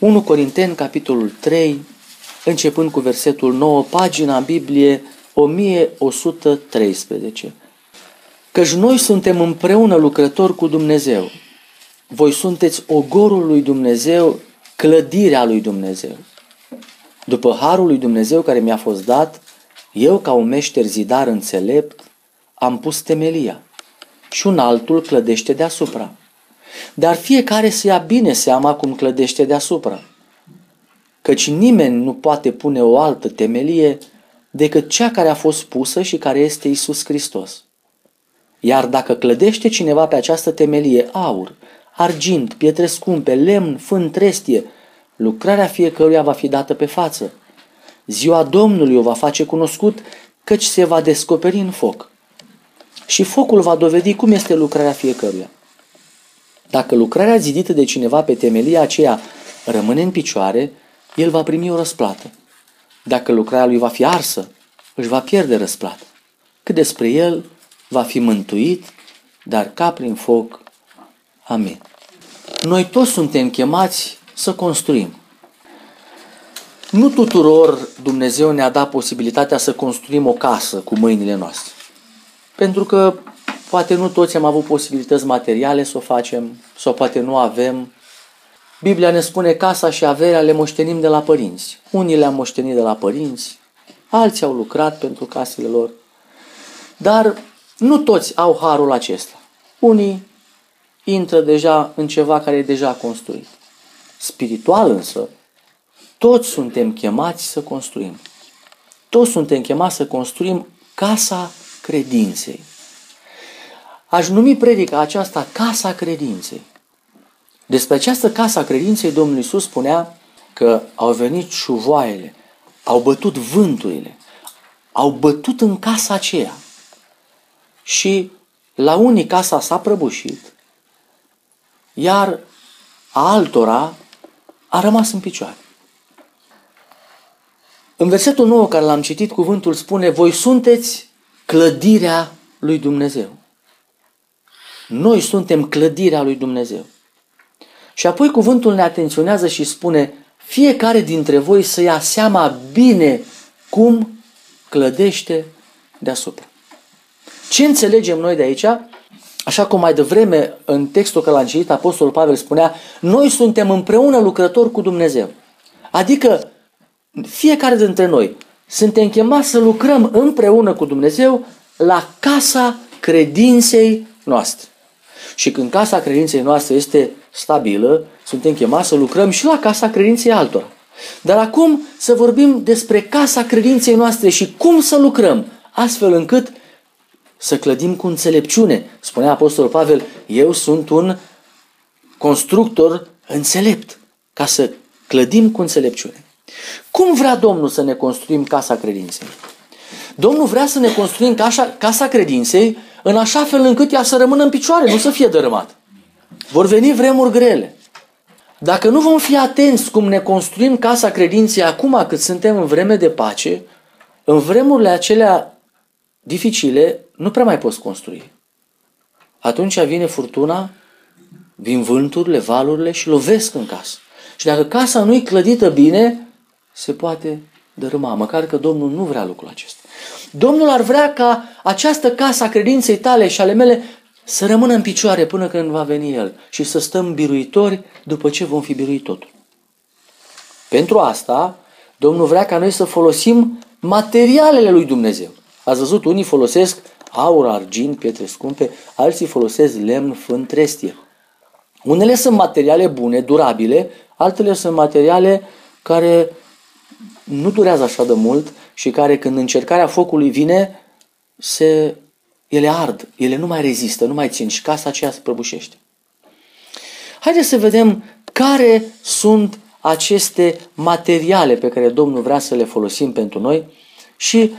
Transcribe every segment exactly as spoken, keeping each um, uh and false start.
unu Corinteni, capitolul trei, începând cu versetul nouă, pagina în Biblie o mie o sută treisprezece. Căci noi suntem împreună lucrători cu Dumnezeu. Voi sunteți ogorul lui Dumnezeu, clădirea lui Dumnezeu. După harul lui Dumnezeu care mi-a fost dat, eu ca un meșter zidar înțelept am pus temelia și un altul clădește deasupra. Dar fiecare să ia bine seama cum clădește deasupra. Căci nimeni nu poate pune o altă temelie decât cea care a fost pusă și care este Iisus Hristos. Iar dacă clădește cineva pe această temelie aur, argint, pietre scumpe, lemn, fân, trestie, lucrarea fiecăruia va fi dată pe față. Ziua Domnului o va face cunoscut, căci se va descoperi în foc. Și focul va dovedi cum este lucrarea fiecăruia. Dacă lucrarea zidită de cineva pe temelia aceea rămâne în picioare, el va primi o răsplată. Dacă lucrarea lui va fi arsă, își va pierde răsplată. Cât despre el, va fi mântuit, dar ca prin foc. Amin. Noi toți suntem chemați să construim. Nu tuturor Dumnezeu ne-a dat posibilitatea să construim o casă cu mâinile noastre. Pentru că poate nu toți am avut posibilități materiale să o facem, sau poate nu avem. Biblia ne spune casa și averea le moștenim de la părinți. Unii le-am moștenit de la părinți, alții au lucrat pentru casele lor. Dar nu toți au harul acesta. Unii intră deja în ceva care e deja construit. Spiritual însă, toți suntem chemați să construim. Toți suntem chemați să construim casa credinței. Aș numi predica aceasta Casa Credinței. Despre această Casa Credinței Domnul Iisus spunea că au venit șuvoaiele, au bătut vânturile, au bătut în casa aceea. Și la unii casa s-a prăbușit, iar a altora a rămas în picioare. În versetul nouă care l-am citit, cuvântul spune: voi sunteți clădirea lui Dumnezeu. Noi suntem clădirea lui Dumnezeu. Și apoi cuvântul ne atenționează și spune: fiecare dintre voi să ia seama bine cum clădește deasupra. Ce înțelegem noi de aici? Așa cum mai devreme în textul care l-am citit, Apostolul Pavel spunea: noi suntem împreună lucrători cu Dumnezeu. Adică fiecare dintre noi suntem chemați să lucrăm împreună cu Dumnezeu la casa credinței noastre. Și când casa credinței noastre este stabilă, suntem chemați să lucrăm și la casa credinței altora. Dar acum să vorbim despre casa credinței noastre și cum să lucrăm, astfel încât să clădim cu înțelepciune. Spunea Apostolul Pavel: eu sunt un constructor înțelept, ca să clădim cu înțelepciune. Cum vrea Domnul să ne construim casa credinței? Domnul vrea să ne construim casa, casa credinței în așa fel încât ea să rămână în picioare, nu să fie dărâmată. Vor veni vremuri grele. Dacă nu vom fi atenți cum ne construim casa credinței acum cât suntem în vreme de pace, în vremurile acelea dificile nu prea mai poți construi. Atunci vine furtuna, vin vânturile, valurile și lovesc în casă. Și dacă casa nu e clădită bine, se poate dărâma, măcar că Domnul nu vrea lucrul acesta. Domnul ar vrea ca această casă a credinței tale și ale mele să rămână în picioare până când va veni El și să stăm biruitori după ce vom fi biruit totul. Pentru asta, Domnul vrea ca noi să folosim materialele lui Dumnezeu. Ați văzut, unii folosesc aur, argint, pietre scumpe, alții folosesc lemn, fân, trestie. Unele sunt materiale bune, durabile, altele sunt materiale care nu durează așa de mult și care, când încercarea focului vine, se, ele ard, ele nu mai rezistă, nu mai țin și casa aceea se prăbușește. Haideți să vedem care sunt aceste materiale pe care Domnul vrea să le folosim pentru noi și,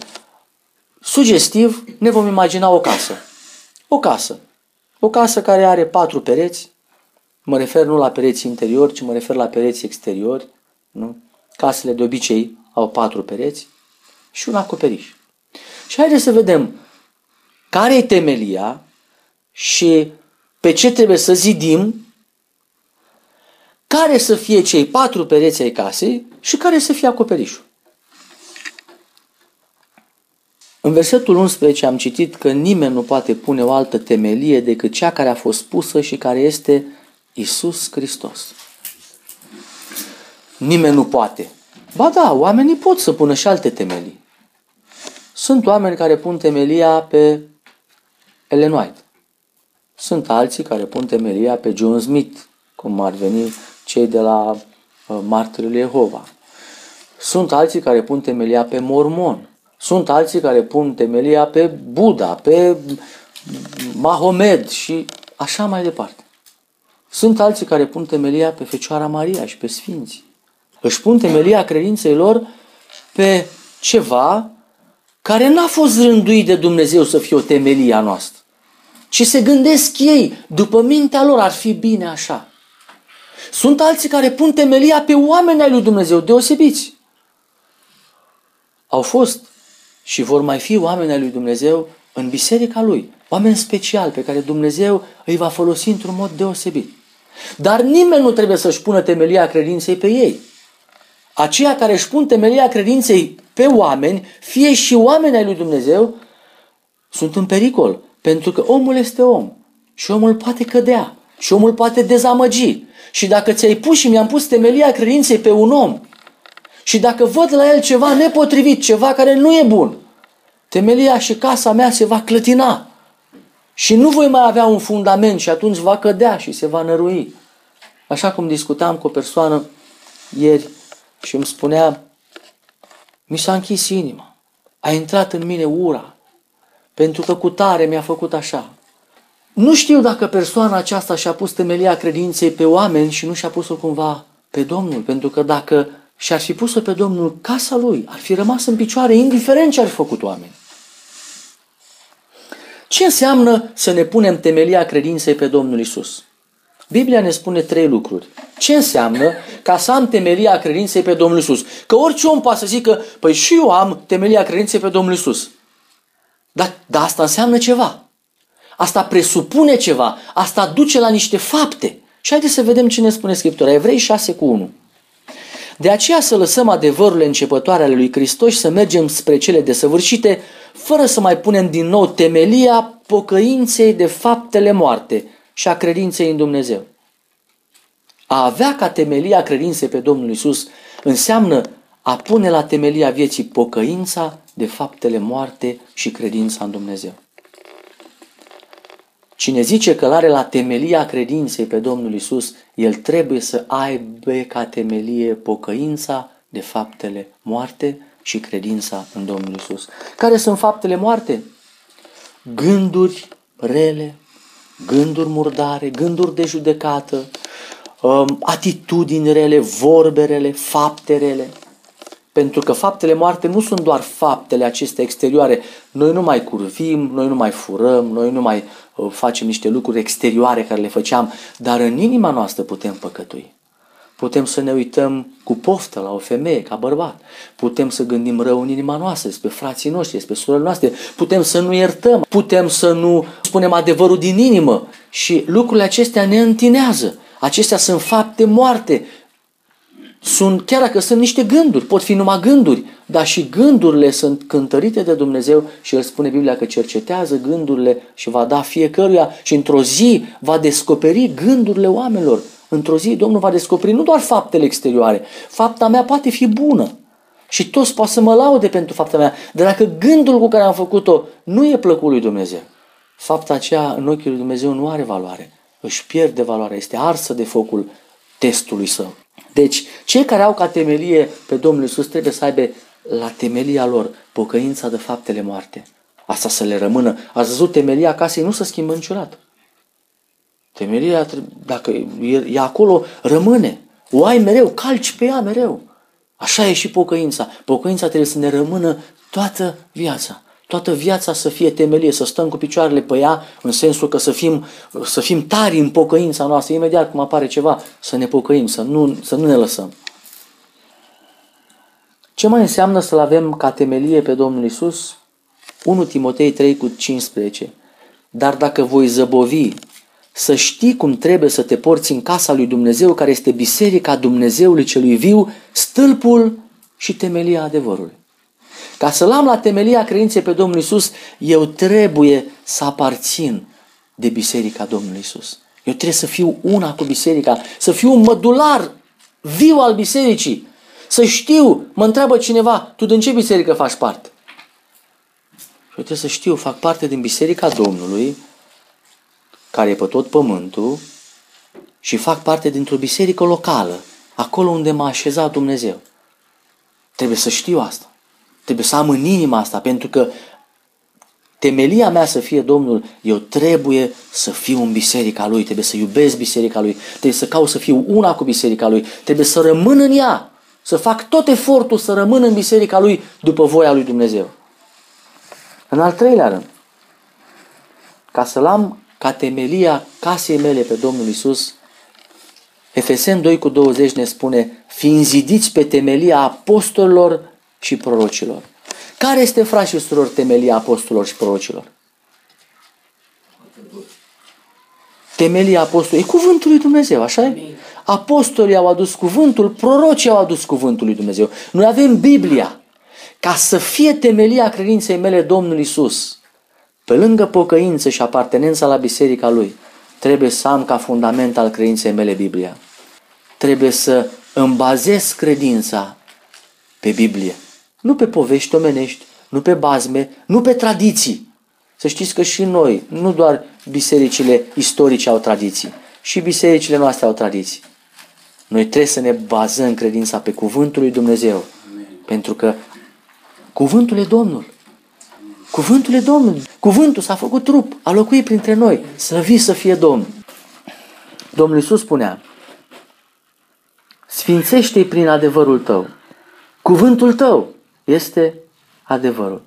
sugestiv, ne vom imagina o casă. O casă. O casă care are patru pereți. Mă refer nu la pereți interiori, ci mă refer la pereți exteriori. Nu? Casele de obicei au patru pereți și un acoperiș. Și haideți să vedem care e temelia și pe ce trebuie să zidim care să fie cei patru pereți ai casei și care să fie acoperișul. În versetul unsprezece am citit că nimeni nu poate pune o altă temelie decât cea care a fost pusă și care este Iisus Hristos. Nimeni nu poate. Ba da, oamenii pot să pună și alte temelii. Sunt oameni care pun temelia pe Ellen White. Sunt alții care pun temelia pe John Smith, cum ar veni cei de la uh, Martirii lui Jehova. Sunt alții care pun temelia pe mormon. Sunt alții care pun temelia pe Buddha, pe Mahomed și așa mai departe. Sunt alții care pun temelia pe Fecioara Maria și pe Sfinți. Își pun temelia credinței lor pe ceva care n-a fost rânduit de Dumnezeu să fie o temelie a noastră. Și se gândesc ei, după mintea lor, ar fi bine așa. Sunt alții care pun temelia pe oameni ai lui Dumnezeu, deosebiți. Au fost și vor mai fi oameni ai lui Dumnezeu în biserica lui, oameni speciali pe care Dumnezeu îi va folosi într-un mod deosebit. Dar nimeni nu trebuie să-și pună temelia credinței pe ei. Aceia care își pun temelia credinței pe oameni, fie și oameni ai lui Dumnezeu, sunt în pericol, pentru că omul este om și omul poate cădea și omul poate dezamăgi. Și dacă ți-ai pus și mi-am pus temelia credinței pe un om și dacă văd la el ceva nepotrivit, ceva care nu e bun, temelia și casa mea se va clătina și nu voi mai avea un fundament și atunci va cădea și se va nărui. Așa cum discutam cu o persoană ieri și îmi spunea, mi s-a închis inima, a intrat în mine ura, pentru că cu tare mi-a făcut așa. Nu știu dacă persoana aceasta și-a pus temelia credinței pe oameni și nu și-a pus-o cumva pe Domnul, pentru că dacă și-ar fi pus-o pe Domnul, casa lui ar fi rămas în picioare, indiferent ce ar fi făcut oameni. Ce înseamnă să ne punem temelia credinței pe Domnul Iisus? Biblia ne spune trei lucruri. Ce înseamnă ca să am temelia credinței pe Domnul Iisus? Că orice om poate să zică, păi și eu am temelia credinței pe Domnul Iisus. Dar, dar asta înseamnă ceva. Asta presupune ceva. Asta duce la niște fapte. Și haideți să vedem ce ne spune Scriptura. Evrei șase cu unu. De aceea să lăsăm adevărurile începătoare ale lui Hristos și să mergem spre cele desăvârșite, fără să mai punem din nou temelia pocăinței de faptele moarte și a credinței în Dumnezeu. A avea ca temelia credinței pe Domnul Iisus înseamnă a pune la temelia vieții pocăința de faptele moarte și credința în Dumnezeu. Cine zice că l-are la temelia credinței pe Domnul Iisus, el trebuie să aibă ca temelie pocăința de faptele moarte și credința în Domnul Iisus. Care sunt faptele moarte? Gânduri rele, gânduri murdare, gânduri de judecată, atitudini rele, vorbe rele, fapte rele. Pentru că faptele moarte nu sunt doar faptele acestea exterioare. Noi nu mai curvim, noi nu mai furăm, noi nu mai uh, facem niște lucruri exterioare care le făceam, dar în inima noastră putem păcătui. Putem să ne uităm cu poftă la o femeie ca bărbat. Putem să gândim rău în inima noastră despre frații noștri, despre surorile noastre. Putem să nu iertăm, putem să nu spunem adevărul din inimă. Și lucrurile acestea ne întinează. Acestea sunt fapte moarte. Sunt, chiar dacă sunt niște gânduri, pot fi numai gânduri, dar și gândurile sunt cântărite de Dumnezeu și El spune Biblia că cercetează gândurile și va da fiecăruia și într-o zi va descoperi gândurile oamenilor. Într-o zi Domnul va descoperi nu doar faptele exterioare, fapta mea poate fi bună și toți poate să mă laude pentru fapta mea, dar dacă gândul cu care am făcut-o nu e plăcut lui Dumnezeu, fapta aceea în ochii lui Dumnezeu nu are valoare, își pierde valoarea, este arsă de focul testului său. Deci, cei care au ca temelie pe Domnul Iisus trebuie să aibă la temelia lor pocăința de faptele moarte. Asta să le rămână. Ați văzut, temelia casei nu se schimbă niciodată. Temelia, dacă e acolo, rămâne. O ai mereu, calci pe ea mereu. Așa e și pocăința. Pocăința trebuie să ne rămână toată viața. Toată viața să fie temelie, să stăm cu picioarele pe ea, în sensul că să fim, să fim tari în pocăința noastră. Imediat cum apare ceva, să ne pocăim, să nu, să nu ne lăsăm. Ce mai înseamnă să-L avem ca temelie pe Domnul Iisus? unu Timotei trei cu cincisprezece. Dar dacă voi zăbovi să știi cum trebuie să te porți în casa lui Dumnezeu, care este biserica Dumnezeului celui viu, stâlpul și temelia adevărului. Ca să-L am la temelia credinței pe Domnul Iisus, eu trebuie să aparțin de biserica Domnului Iisus. Eu trebuie să fiu una cu biserica, să fiu un mădular viu al bisericii. Să știu, mă întreabă cineva, tu din ce biserică faci parte? Și eu trebuie să știu, fac parte din biserica Domnului, care e pe tot pământul, și fac parte dintr-o biserică locală, acolo unde m-a așezat Dumnezeu. Trebuie să știu asta. Trebuie să am în inima asta, pentru că temelia mea să fie Domnul, eu trebuie să fiu în biserica Lui, trebuie să iubesc biserica Lui, trebuie să caut să fiu una cu biserica Lui, trebuie să rămân în ea, să fac tot efortul să rămân în biserica Lui după voia Lui Dumnezeu. În al treilea rând, ca să-L am ca temelia casei mele pe Domnul Iisus, Efeseni doi cu douăzeci ne spune, fiind zidiți pe temelia apostolilor și prorocilor. Care este, frați și surori, temelia apostolilor și prorocilor? Temelia apostolilor. E cuvântul lui Dumnezeu, așa e? Apostolii au adus cuvântul, prorocii au adus cuvântul lui Dumnezeu. Noi avem Biblia. Ca să fie temelia credinței mele Domnul Iisus, pe lângă pocăință și apartenența la biserica Lui, trebuie să am ca fundament al credinței mele Biblia. Trebuie să îmi bazez credința pe Biblie. Nu pe povești omenești, nu pe bazme, nu pe tradiții. Să știți că și noi, nu doar bisericile istorice au tradiții, și bisericile noastre au tradiții. Noi trebuie să ne bazăm credința pe cuvântul lui Dumnezeu. Amen. Pentru că cuvântul e Domnul. Cuvântul e Domnul. Cuvântul s-a făcut trup, a locuit printre noi. Slăvit să fie Domnul. Domnul Iisus spunea, sfințește-i prin adevărul tău. Cuvântul tău este adevărul.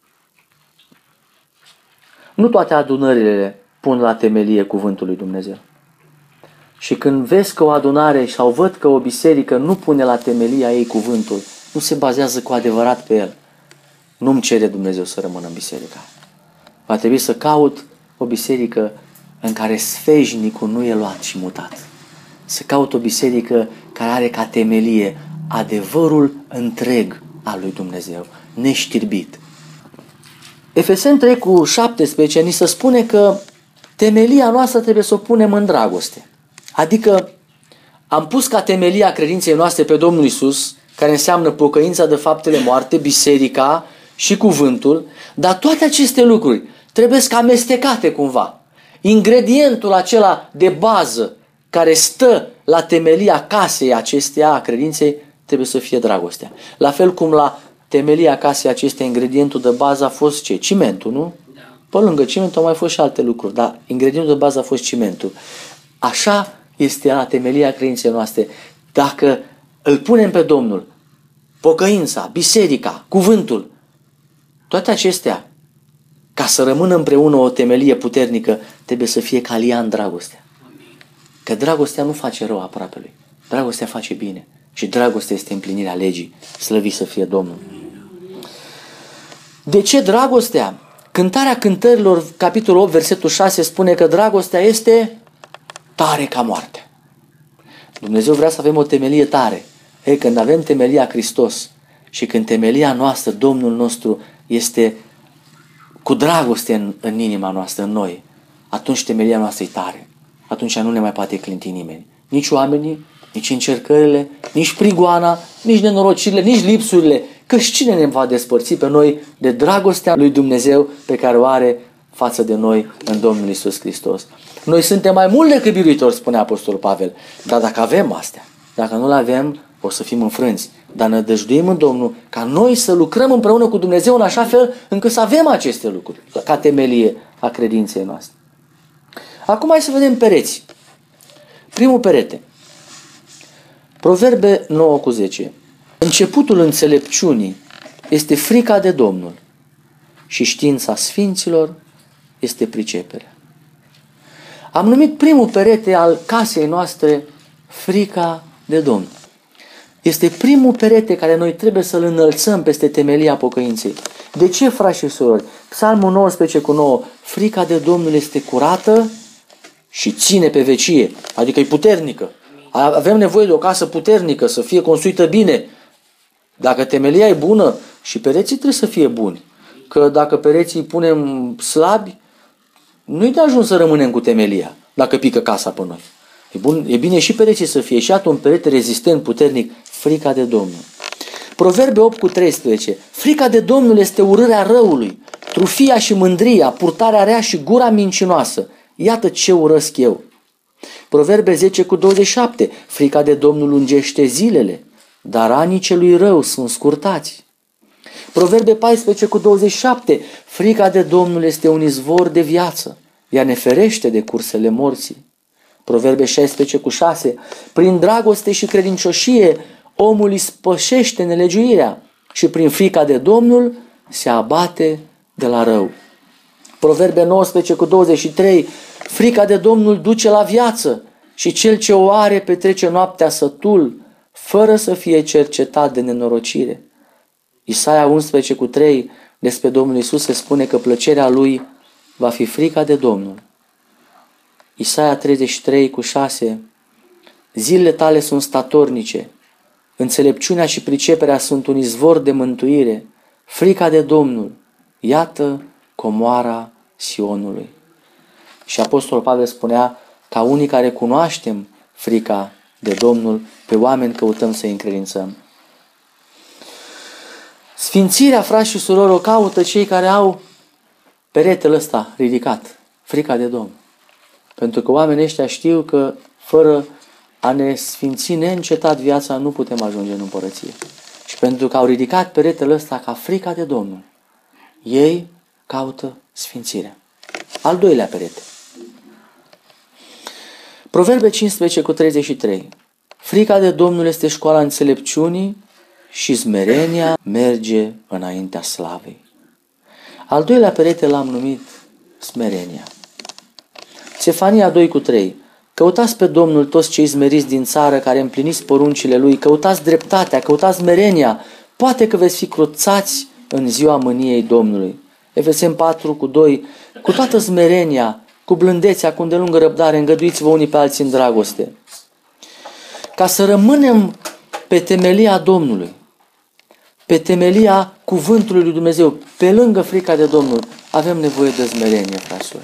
Nu toate adunările pun la temelie cuvântul lui Dumnezeu. Și când vezi că o adunare sau văd că o biserică nu pune la temelia ei cuvântul, nu se bazează cu adevărat pe el, nu-mi cere Dumnezeu să rămân în biserica. Va trebui să caut o biserică în care sfeșnicul nu e luat și mutat. Să caut o biserică care are ca temelie adevărul întreg al lui Dumnezeu, neștirbit. Efeseni trei cu șaptesprezece ni se spune că temelia noastră trebuie să o punem în dragoste. Adică am pus ca temelia credinței noastre pe Domnul Iisus, care înseamnă pocăința de faptele moarte, biserica și cuvântul, dar toate aceste lucruri trebuie să amestecate cumva. Ingredientul acela de bază care stă la temelia casei acesteia a credinței trebuie să fie dragostea. La fel cum la temelia casei acestea ingredientul de bază a fost ce? Cimentul, nu? Da. Pe lângă cimentul au mai fost și alte lucruri, dar ingredientul de bază a fost cimentul. Așa este la temelia credinței noastre. Dacă îl punem pe Domnul, pocăința, biserica, cuvântul, toate acestea, ca să rămână împreună o temelie puternică, trebuie să fie ca lian dragostea. Că dragostea nu face rău aproapelui. Dragostea face bine. Și dragostea este împlinirea legii. Slăvit să fie Domnul. De ce dragostea? Cântarea cântărilor, capitolul opt, versetul șase, spune că dragostea este tare ca moarte. Dumnezeu vrea să avem o temelie tare. Ei, când avem temelia Hristos și când temelia noastră, Domnul nostru, este cu dragoste în, în inima noastră, în noi, atunci temelia noastră e tare. Atunci nu ne mai poate clinti nimeni. Nici oamenii, nici încercările, nici prigoana, nici nenorocirile, nici lipsurile. Căci cine ne va despărți pe noi de dragostea lui Dumnezeu pe care o are față de noi în Domnul Iisus Hristos. Noi suntem mai mult decât biruitori, spune Apostolul Pavel. Dar dacă avem astea, dacă nu le avem, o să fim înfrânți. Dar nădăjduim în Domnul ca noi să lucrăm împreună cu Dumnezeu în așa fel încât să avem aceste lucruri ca temelie a credinței noastre. Acum hai să vedem pereți. Primul perete. Proverbe nouă cu zece. Începutul înțelepciunii este frica de Domnul și știința sfinților este priceperea. Am numit primul perete al casei noastre frica de Domnul. Este primul perete care noi trebuie să-l înălțăm peste temelia pocăinței. De ce, frați și surori? Psalmul nouăsprezece cu nouă. Frica de Domnul este curată și ține pe vecie, adică e puternică. Avem nevoie de o casă puternică, să fie construită bine. Dacă temelia e bună, și pereții trebuie să fie buni. Că dacă pereții îi punem slabi, nu-i de ajuns să rămânem cu temelia, dacă pică casa pe noi. E, bun, e bine și pereții să fie. Și atât un perete rezistent, puternic, frica de Domnul. Proverbe opt cu treisprezece. Frica de Domnul este urârea răului, trufia și mândria, purtarea rea și gura mincinoasă. Iată ce urăsc eu. Proverbe zece cu douăzeci și șapte. Frica de Domnul lungește zilele, dar anii celui rău sunt scurtați. Proverbe paisprezece cu douăzeci și șapte. Frica de Domnul este un izvor de viață, ea ne ferește de cursele morții. Proverbe șaisprezece cu șase. Prin dragoste și credincioșie omul îi spășește nelegiuirea și prin frica de Domnul se abate de la rău. Proverbe nouăsprezece cu douăzeci și trei. Frica de Domnul duce la viață și cel ce o are petrece noaptea sătul, fără să fie cercetat de nenorocire. Isaia unsprezece cu trei. Despre Domnul Iisus se spune că plăcerea Lui va fi frica de Domnul. Isaia treizeci și trei cu șase. Zilele tale sunt statornice, înțelepciunea și priceperea sunt un izvor de mântuire, frica de Domnul, iată comoara Sionului. Și Apostolul Pavel spunea, ca unii care cunoaștem frica de Domnul, pe oameni căutăm să-i încredințăm. Sfințirea, frați și surori, o caută cei care au peretele ăsta ridicat, frica de Domnul. Pentru că oamenii ăștia știu că fără a ne sfinți neîncetat viața nu putem ajunge în împărăție. Și pentru că au ridicat peretele ăsta ca frica de Domnul, ei caută sfințirea. Al doilea perete. Proverbe cincisprezece cu treizeci și trei. Frica de Domnul este școala înțelepciunii și smerenia merge înaintea slavei. Al doilea perete l-am numit smerenia. Sefania doi cu trei. Căutați pe Domnul toți cei smeriți din țară care împliniți poruncile Lui, căutați dreptatea, căutați smerenia, poate că veți fi cruțați în ziua mâniei Domnului. Efeseni patru cu doi. Cu toată smerenia, cu blândețea, cu îndelungă răbdare, îngăduiți-vă unii pe alții în dragoste. Ca să rămânem pe temelia Domnului, pe temelia cuvântului lui Dumnezeu, pe lângă frica de Domnul, avem nevoie de smerenie, fraților.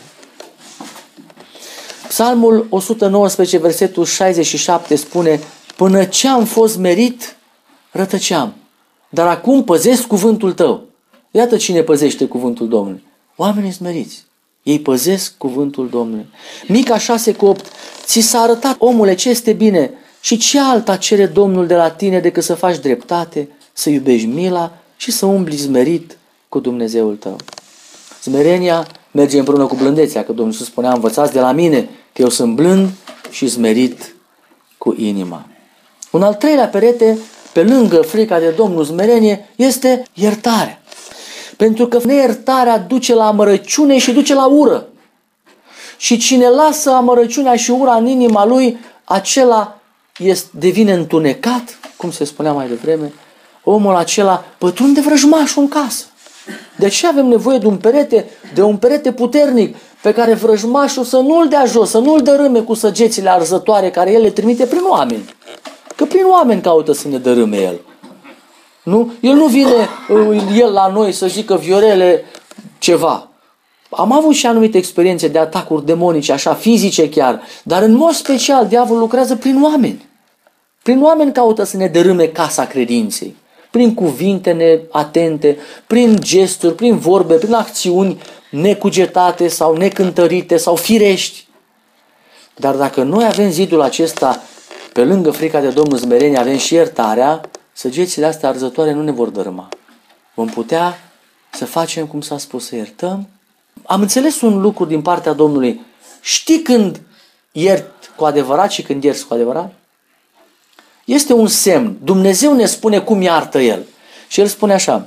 Psalmul o sută nouăsprezece, versetul șaizeci și șapte spune, până ce am fost merit, rătăceam, dar acum păzesc cuvântul tău. Iată cine păzește cuvântul Domnului. Oamenii smeriți. Ei păzesc cuvântul Domnului. Mica șase cu opt. Ți s-a arătat, omule, ce este bine și ce alta cere Domnul de la tine decât să faci dreptate, să iubești mila și să umbli smerit cu Dumnezeul tău. Smerenia merge împreună cu blândețea, că Domnul Iisus spunea, învățați de la mine că eu sunt blând și smerit cu inima. Un al treilea perete, pe lângă frica de Domnul, smerenie, este iertarea. Pentru că neiertarea duce la amărăciune și duce la ură. Și cine lasă amărăciunea și ura în inima lui, acela este, devine întunecat, cum se spunea mai devreme, omul acela pătrunde vrăjmașul în casă. De ce avem nevoie de un perete, de un perete puternic, pe care vrăjmașul să nu-l dea jos, să nu-l dărâme cu săgețile arzătoare care el le trimite prin oameni. Că prin oameni caută să ne dărâme el. Nu? El nu vine el la noi să zică, Viorele, ceva. Am avut și anumite experiențe de atacuri demonice, așa, fizice chiar, dar în mod special diavolul lucrează prin oameni. Prin oameni caută să ne dărâme casa credinței. Prin cuvinte neatente, prin gesturi, prin vorbe, prin acțiuni necugetate sau necântărite sau firești. Dar dacă noi avem zidul acesta, pe lângă frica de Domnul, smerenie, avem și iertarea, săgețile astea arzătoare nu ne vor dărâma. Vom putea să facem cum s-a spus, să iertăm. Am înțeles un lucru din partea Domnului. Știi când iert cu adevărat și când ierți cu adevărat? Este un semn. Dumnezeu ne spune cum iartă El. Și El spune așa,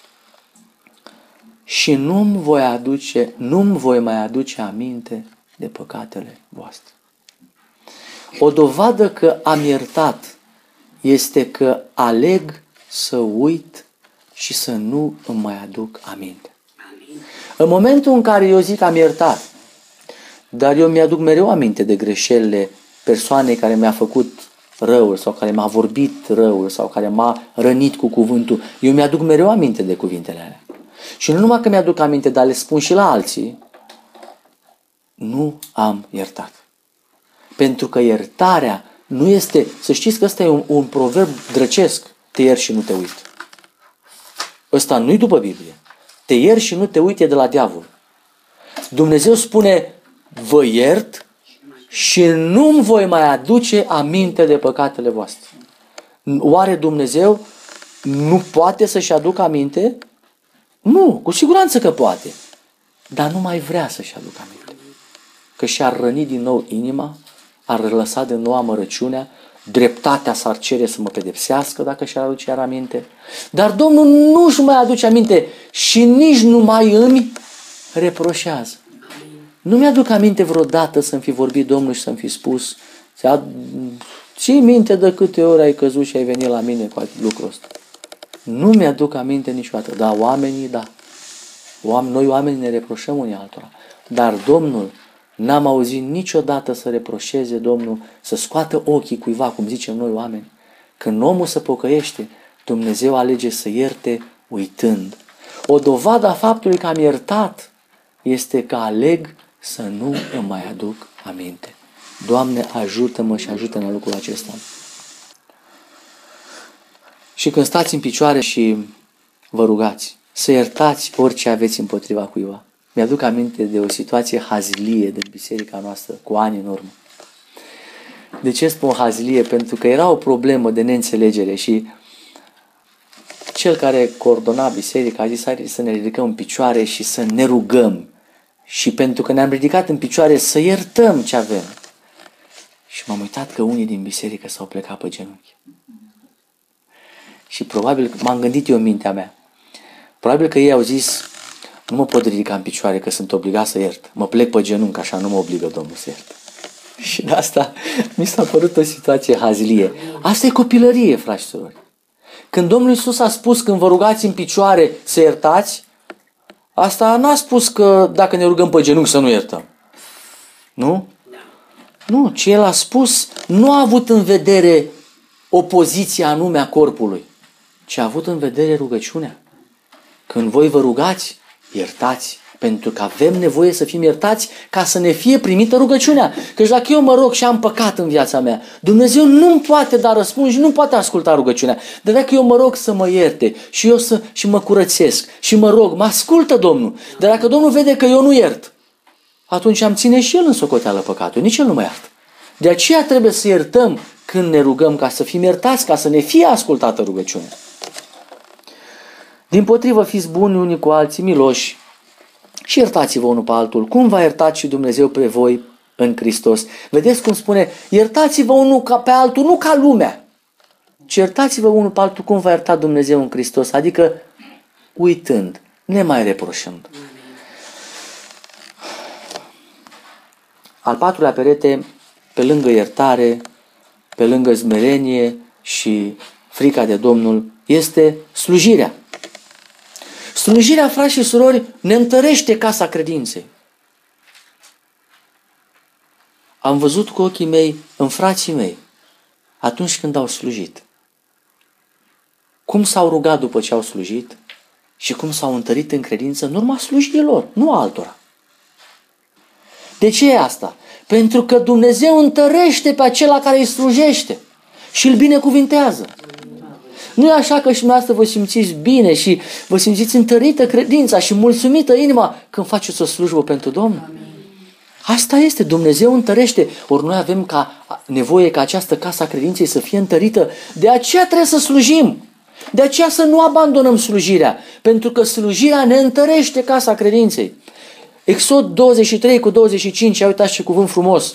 și nu-mi voi aduce, nu-mi voi mai aduce aminte de păcatele voastre. O dovadă că am iertat este că aleg să uit și să nu îmi mai aduc aminte. Amin. În momentul în care eu zic am iertat, dar eu mi-aduc mereu aminte de greșelile persoanei care mi-a făcut răul sau care m-a vorbit răul sau care m-a rănit cu cuvântul. Eu mi-aduc mereu aminte de cuvintele alea. Și nu numai că mi-aduc aminte, dar le spun și la alții, nu am iertat. Pentru că iertarea nu este, să știți că ăsta e un, un proverb drăcesc, te ieri și nu te uiți. Ăsta nu-i după Biblie. Te ieri și nu te uiți e de la diavol. Dumnezeu spune, vă iert și nu-mi voi mai aduce aminte de păcatele voastre. Oare Dumnezeu nu poate să-și aducă aminte? Nu, cu siguranță că poate. Dar nu mai vrea să-și aducă aminte. Că și-ar răni din nou inima, ar lăsa de nou amărăciunea, dreptatea s-ar cere să mă pedepsească dacă și-ar aduce iar aminte. Dar Domnul nu-și mai aduce aminte și nici nu mai îmi reproșează. Nu mi-aduc aminte vreodată să-mi fi vorbit Domnul și să-mi fi spus, ții minte de câte ori ai căzut și ai venit la mine cu lucrul ăsta. Nu mi-aduc aminte niciodată, dar oamenii, da. Noi oamenii ne reproșăm unii altora. Dar Domnul, n-am auzit niciodată să reproșeze Domnul, să scoată ochii cuiva, cum zicem noi oameni. Când omul se pocăiește, Dumnezeu alege să ierte uitând. O dovadă a faptului că am iertat este că aleg să nu îmi mai aduc aminte. Doamne, ajută-mă și ajută-ne la lucrul acesta. Și când stați în picioare și vă rugați, să iertați orice aveți împotriva cuiva. Mi-aduc aminte de o situație hazilie din biserica noastră cu ani în urmă. De ce spun hazilie? Pentru că era o problemă de neînțelegere și cel care coordona biserica a zis hai să ne ridicăm în picioare și să ne rugăm. Și pentru că ne-am ridicat în picioare să iertăm ce avem. Și m-am uitat că unii din biserică s-au plecat pe genunchi. Și probabil, m-am gândit eu în mintea mea, probabil că ei au zis, nu mă pot ridica în picioare că sunt obligat să iert. Mă plec pe genunchi, așa nu mă obligă Domnul să iert. Și de asta mi s-a părut o situație hazilie. Asta e copilărie, frați și surori. Când Domnul Iisus a spus, când vă rugați în picioare să iertați, asta n-a spus că dacă ne rugăm pe genunchi să nu iertăm. Nu? Nu, ci El a spus, nu a avut în vedere opoziția anume a corpului, ci a avut în vedere rugăciunea. Când voi vă rugați, iertați, pentru că avem nevoie să fim iertați ca să ne fie primită rugăciunea. Căci dacă eu mă rog și am păcat în viața mea, Dumnezeu nu-mi poate da răspuns și nu poate asculta rugăciunea. Dar dacă eu mă rog să mă ierte și eu să și mă curățesc și mă rog, mă ascultă Domnul. Dar dacă Domnul vede că eu nu iert, atunci am ține și El în socoteală păcatul, nici El nu mă iartă. De aceea trebuie să iertăm când ne rugăm ca să fim iertați, ca să ne fie ascultată rugăciunea. Dimpotrivă, fiți buni unii cu alții, miloși și iertați-vă unul pe altul, cum v-a iertat și Dumnezeu pe voi în Hristos. Vedeți cum spune, iertați-vă unul ca pe altul, nu ca lumea, ci iertați-vă unul pe altul cum v-a iertat Dumnezeu în Hristos, adică uitând, nemai reproșând. Al patrulea perete, pe lângă iertare, pe lângă smerenie și frica de Domnul, este slujirea. Slujirea, frați și surori, ne întărește casa credinței. Am văzut cu ochii mei, în frații mei, atunci când au slujit, cum s-au rugat după ce au slujit și cum s-au întărit în credință în urma slujirii lor, nu altora. De ce e asta? Pentru că Dumnezeu întărește pe acela care îi slujește și îl binecuvintează. Nu e așa că și dumneavoastră vă simțiți bine și vă simțiți întărită credința și mulțumită inima când faceți o slujbă pentru Domnul? Asta este, Dumnezeu întărește. Ori noi avem ca nevoie ca această casă a credinței să fie întărită. De aceea trebuie să slujim. De aceea să nu abandonăm slujirea. Pentru că slujirea ne întărește casa credinței. Exod douăzeci și trei cu douăzeci și cinci, ia uitați ce cuvânt frumos.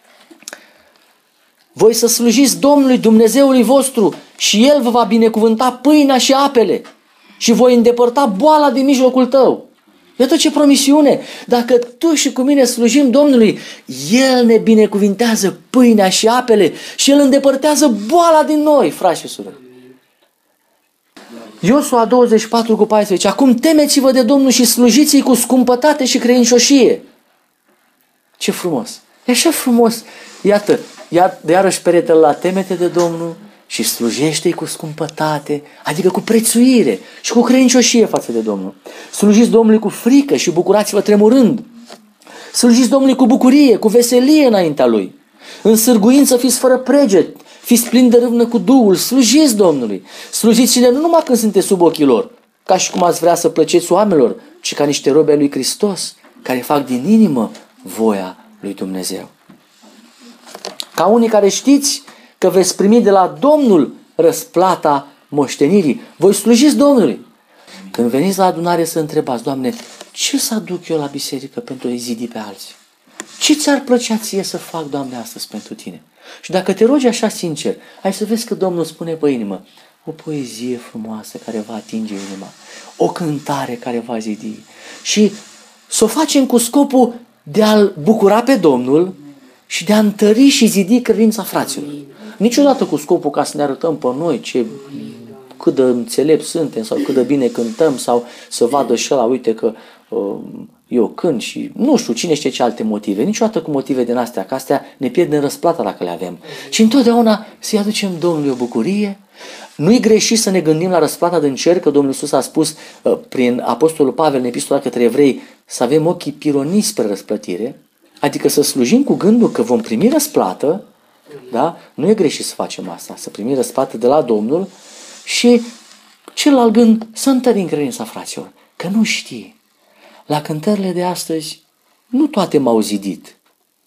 Voi să slujiți Domnului Dumnezeului vostru și El vă va binecuvânta pâinea și apele și voi îndepărta boala din mijlocul tău. Iată ce promisiune! Dacă tu și cu mine slujim Domnului, El ne binecuvintează pâinea și apele și El îndepărtează boala din noi, frați și surori. Iosua douăzeci și patru cu paisprezece. Acum temeți-vă de Domnul și slujiți-i cu scumpătate și credincioșie. Ce frumos! E așa frumos! Iată, iar, iarăși peretele la temete de Domnul și slujește-i cu scumpătate, adică cu prețuire și cu credincioșie față de Domnul. Slujiți Domnului cu frică și bucurați-vă tremurând. Slujiți Domnului cu bucurie, cu veselie înaintea Lui. În sârguință fiți fără preget, fiți plini de râvnă cu Duhul, slujiți Domnului. Slujiți-le nu numai când sunteți sub ochii lor, ca și cum ați vrea să plăceți oamenilor, ci ca niște robi ai lui Hristos, care fac din inimă voia lui Dumnezeu. Ca unii care știți că veți primi de la Domnul răsplata moștenirii, voi slujiți Domnului. Când veniți la adunare să întrebați, Doamne, ce să aduc eu la biserică pentru a-i zidi pe alții? Ce ți-ar plăcea ție să fac, Doamne, astăzi pentru tine? Și dacă te rogi așa sincer, hai să vezi că Domnul spune pe inimă, o poezie frumoasă care va atinge inima, o cântare care va zidi. Și să o facem cu scopul de a-L bucura pe Domnul și de a întări și zidi credința fraților. Niciodată cu scopul ca să ne arătăm pe noi ce, cât de înțelepți suntem sau cât de bine cântăm sau să vadă și ăla, uite că uh, eu cânt și nu știu cine știe ce alte motive. Niciodată cu motive din astea, că astea ne pierdem răsplata dacă le avem. Și întotdeauna să-i aducem Domnului o bucurie. Nu-i greșit să ne gândim la răsplata din cer, că Domnul Iisus a spus uh, prin Apostolul Pavel în epistola către evrei să avem ochii pironiți spre răsplătire, adică să slujim cu gândul că vom primi răsplată. Da? Nu e greșit să facem asta, să primim răsplată de la Domnul și celălalt gând să întărim credința fraților, că nu știi. La cântările de astăzi nu toate m-au zidit,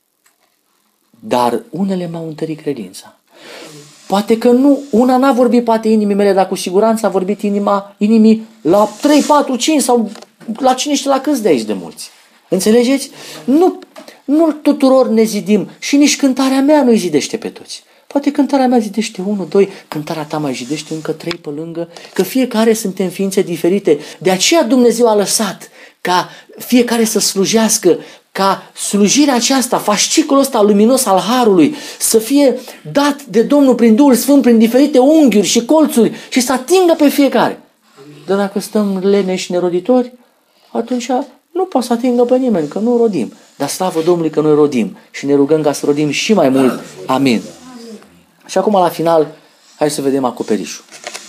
dar unele m-au întărit credința. Poate că nu, una n-a vorbit poate inimii mele, dar cu siguranță a vorbit inima, inimii la trei, patru, cinci sau la cine știe la câți de aici de mulți. Înțelegeți? Nu, nu tuturor ne zidim și nici cântarea mea nu îi zidește pe toți. Poate cântarea mea zidește unu, doi, cântarea ta mai zidește încă trei pe lângă, că fiecare suntem ființe diferite. De aceea Dumnezeu a lăsat ca fiecare să slujească, ca slujirea aceasta, fascicolul ăsta luminos al Harului, să fie dat de Domnul prin Duhul Sfânt, prin diferite unghiuri și colțuri și să atingă pe fiecare. Dar dacă stăm leneși și neroditori, atunci nu poate să atingă pe nimeni, că nu rodim. Dar slavă Domnului că noi rodim și ne rugăm ca să rodim și mai mult. Amin. Și acum la final, hai să vedem acoperișul.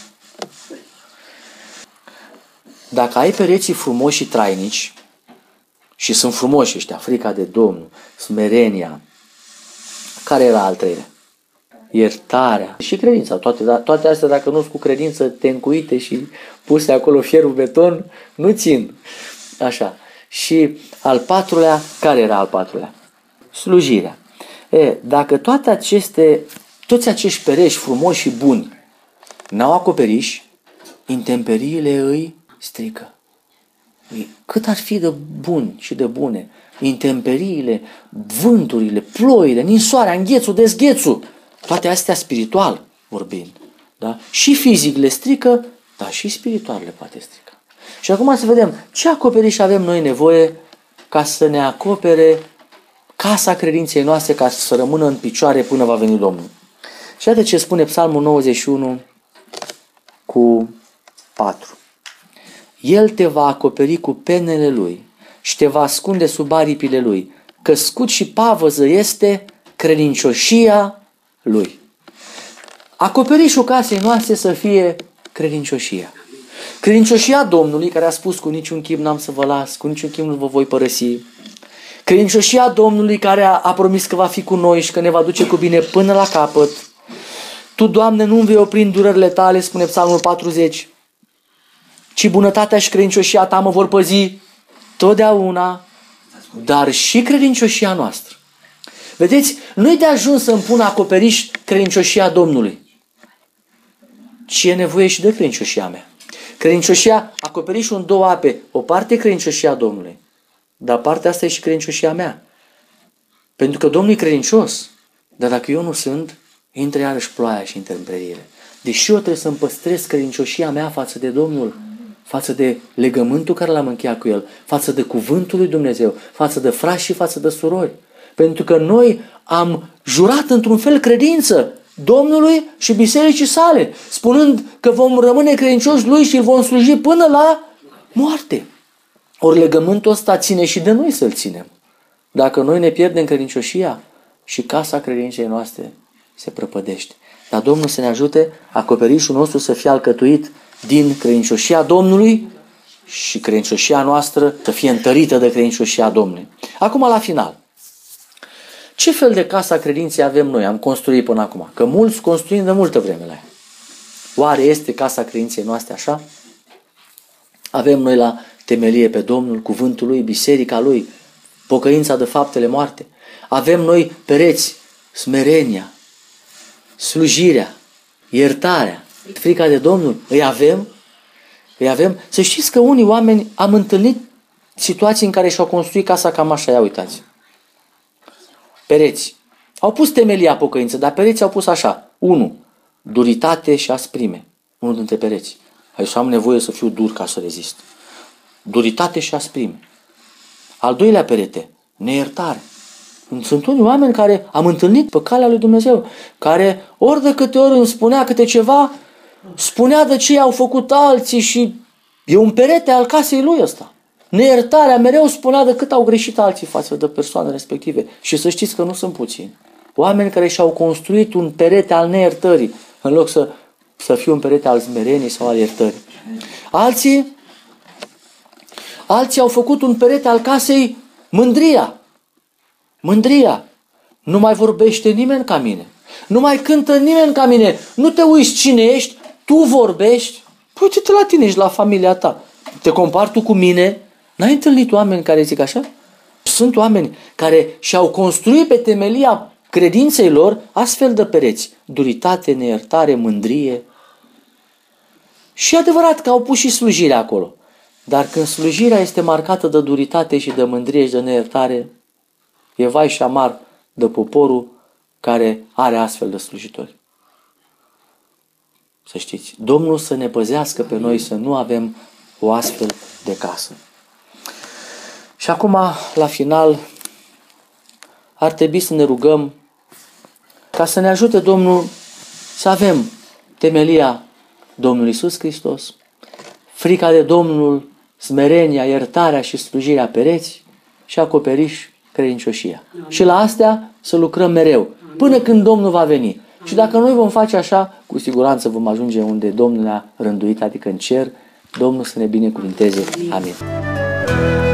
Dacă ai pereții frumoși și trainici, și sunt frumoși ăștia, frica de Domnul, smerenia, care era al treilea? Iertarea și credința. Toate, toate astea, dacă nu sunt cu credință tencuite și puse acolo fierul beton, nu țin. Așa. Și al patrulea, care era al patrulea? Slujirea. E, dacă toate aceste, toți acești pereți frumoși și buni n-au acoperiș, intemperiile îi strică. Cât ar fi de buni și de bune, intemperiile, vânturile, ploile, ninsoarea, înghețul, dezghețul, toate astea spiritual vorbind, da? Și fizic le strică, dar și spiritual le poate strica. Și acum să vedem ce acoperiș avem noi nevoie ca să ne acopere casa credinței noastre, ca să rămână în picioare până va veni Domnul. Și iată ce spune Psalmul nouăzeci și unu cu patru. El te va acoperi cu penele Lui și te va ascunde sub aripile Lui, că scut și pavăză este credincioșia Lui. Acoperișul casei noastre să fie credincioșia. Credincioșia Domnului, care a spus cu niciun chip n-am să vă las, cu niciun chip nu vă voi părăsi. Credincioșia Domnului, care a, a promis că va fi cu noi și că ne va duce cu bine până la capăt. Tu, Doamne, nu-mi vei opri în durerile tale, spune Psalmul patruzeci, ci bunătatea și credincioșia ta mă vor păzi totdeauna, dar și credincioșia noastră. Vedeți, nu-i de ajuns să-mi pun acoperiș credincioșia Domnului, ci e nevoie și de credincioșia mea. Credincioșia, acoperișul în două ape, o parte e credincioșia Domnului, dar partea asta e și credincioșia mea. Pentru că Domnul e credincios, dar dacă eu nu sunt, intră iarăși ploaia și intemperiile. Deși eu trebuie să-mi păstrez credincioșia mea față de Domnul, față de legământul care l-am încheiat cu El, față de cuvântul lui Dumnezeu, față de frați și față de surori. Pentru că noi am jurat într-un fel credință Domnului și bisericii sale, spunând că vom rămâne credincioși Lui și îl vom sluji până la moarte. Ori legământul ăsta ține și de noi să-l ținem. Dacă noi ne pierdem credincioșia, și casa credinței noastre se prăpădește. Dar Domnul să ne ajute, acoperișul nostru să fie alcătuit din credincioșia Domnului și credincioșia noastră să fie întărită de credincioșia Domnului. Acum la final. Ce fel de casa credinței avem noi? Am construit până acum. Că mulți construim de multă vreme la ea. Oare este casa credinței noastre așa? Avem noi la temelie pe Domnul, cuvântul Lui, biserica Lui, pocăința de faptele moarte. Avem noi pereți, smerenia, slujirea, iertarea, frica de Domnul. Îi avem? Îi avem? Să știți că unii oameni am întâlnit situații în care și-au construit casa cam așa. Ia uitați. Pereți. Au pus temelia pocăință, dar pereții au pus așa. unu. Duritate și asprime. Unul dintre pereți. Hai să am nevoie să fiu dur ca să rezist. Duritate și asprime. Al doilea perete. Neiertare. Sunt unii oameni care am întâlnit pe calea lui Dumnezeu, care ori de câte ori îmi spunea câte ceva, spunea de ce au făcut alții și e un perete al casei lui ăsta. Neiertarea mereu spunea de cât au greșit alții față de persoane respective. Și să știți că nu sunt puțini. Oameni care și-au construit un perete al neiertării, în loc să, să fie un perete al smereniei sau al iertării. Alții, alții au făcut un perete al casei mândria. Mândria. Nu mai vorbește nimeni ca mine. Nu mai cântă nimeni ca mine. Nu te uiți cine ești, tu vorbești. Păi uite-te la tine, ești la familia ta. Te compari tu cu mine? N-ai întâlnit oameni care zic așa? Sunt oameni care și-au construit pe temelia credinței lor astfel de pereți. Duritate, neiertare, mândrie. Și e adevărat că au pus și slujirea acolo. Dar când slujirea este marcată de duritate și de mândrie și de neiertare, e vai și amar de poporul care are astfel de slujitori. Să știți, Domnul să ne păzească pe noi să nu avem o astfel de casă. Și acum, la final, ar trebui să ne rugăm ca să ne ajute Domnul să avem temelia Domnului Iisus Hristos, frica de Domnul, smerenia, iertarea și slujirea pereți și acoperiș credincioșia. Amin. Și la astea să lucrăm mereu, până când Domnul va veni. Amin. Și dacă noi vom face așa, cu siguranță vom ajunge unde Domnul ne-a rânduit, adică în cer. Domnul să ne binecuvinteze. Amin. Amin.